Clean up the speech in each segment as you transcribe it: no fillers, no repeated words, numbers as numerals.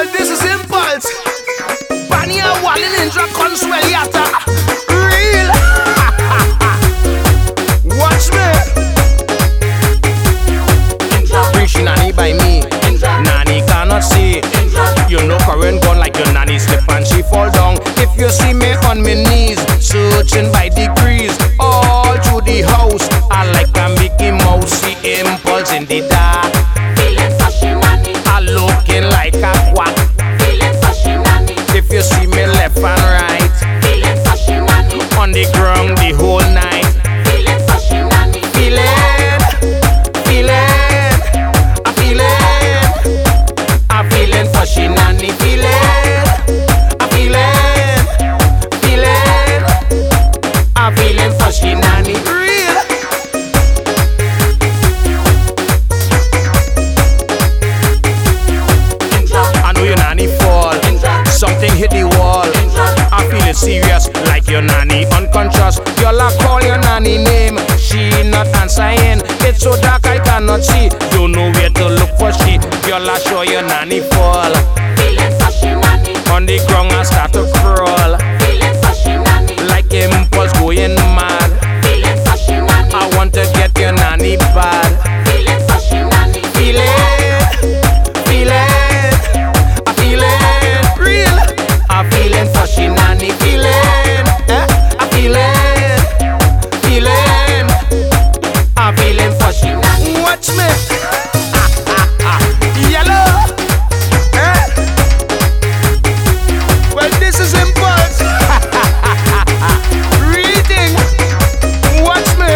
Well, this is Impulse. Banya Wally Ninja Consueliata. Real. Watch me. Bring Nanny by me. Nanny cannot see. You know current gone like your nanny slip and she fall down. If you see me on my knees, searching by degrees all through the house, I like a Mickey Mouse. See Impulse in the dark, Feeling fashion nanny, I looking like a quack. feeling fashion nanny, If you see me left and right, feeling fashion nanny, on the ground the whole night, feeling fashion nanny, feeling, I'm feeling fashy nanny, I'm feeling fashy nanny. Real. I know your nanny fall, something hit the wall. I feeling serious like your nanny unconscious. Girl, I call your nanny name, she not answering. It's so dark I cannot see, don't know where to look for she. Girl, I show your nanny fall, feeling fashion nanny, on the ground I start to crawl, feeling fashion nanny, like Impulse going mad. feeling fashion nanny, I want to get your nanny bad. feeling fashion nanny, I'm feeling fashy nanny, I'm feeling fashy nanny. Watch me. Yellow. Well, this is Impulse. Reading. Watch me.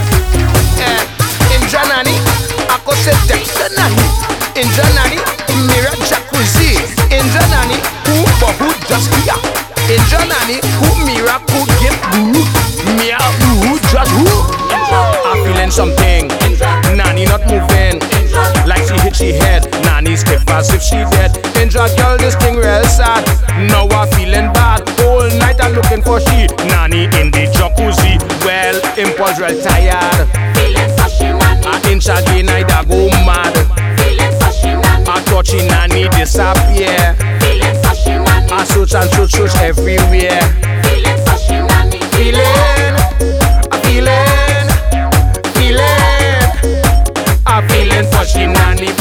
Inja nanny, ako se Dexter nanny. Inja nanny, Mira Jacuzzi. Inja nanny, who just here. Inja nanny, who Mira could give who. Mira who just who. I'm feeling something. Nanny not moving, like she hit she head. Nanny stiff as if she dead. Inja girl, this thing real sad. Now I'm feeling bad. Whole night I'm looking for she. Nanny in the jacuzzi. Well, Impulse real tired. feeling fashion nanny, I inch again, I da go mad. feeling fashion nanny, I touch in nanny disappear. feeling fashion nanny, I search and search everywhere. feeling fashion nanny, I'm feeling fashy nanny.